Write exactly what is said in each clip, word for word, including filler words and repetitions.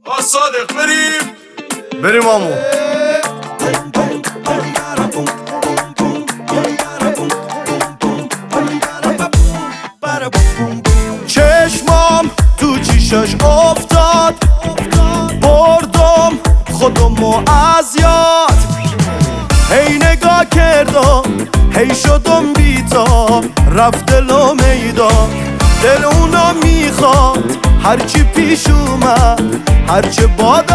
صادق بریم بریم آمو. چشمام تو چیشش افتاد، بردم خودمو از یاد. هی نگاه کردم هی شدم بیتا، رفت دلو میدان. دل اونا میخواد هرچی پیش اومد، هرچه باد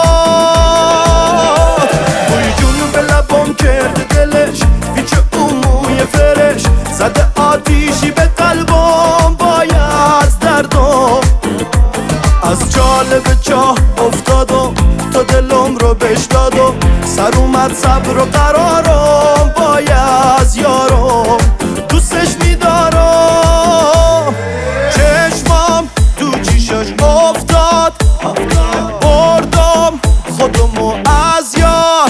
آباد. بوی جونو به لبام کرده دلش، پیچ اون موی فرش زده آتیشی به قلبم بای از دردم. از جالب چاه افتادم تا دلم رو بش دادم، سر اومد صبر و قرارم بای از یارم. دوستش میدارم، چشمام تو چیشش افتاد، بردم خودمو از یاد.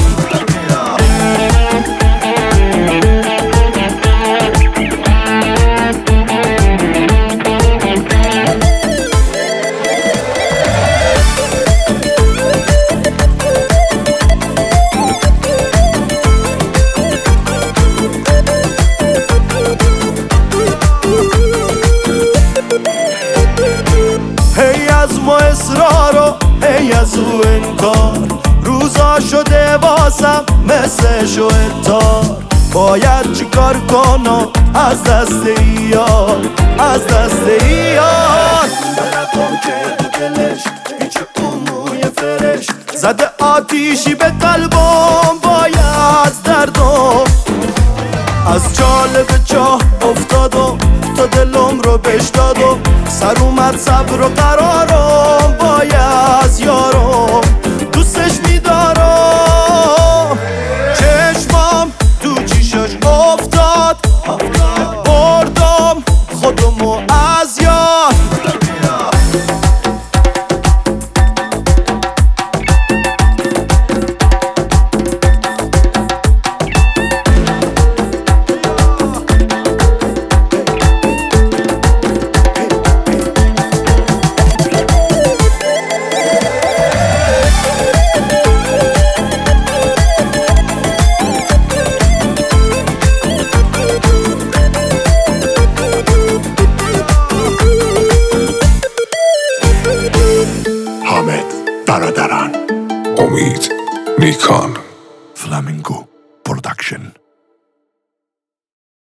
هی از ما اصرارو هی از او انکار، روزا شده واسم مثل شوهتار. باید چیکار کنم از دست یار، از دست یار. بلکم کرد دلش پیچ اون موی فرش زده آتیشی به قلبم بای از دردم. از جالب چاه افتادم تا دلم رو بش دادم، سر اومد صبر و قرارم بای از یارم. دوستش میدارم، چشمام تو چیشش افتاد، بردم خودمو از یاد. حامد برادران، امید نیکان، فلامینگو.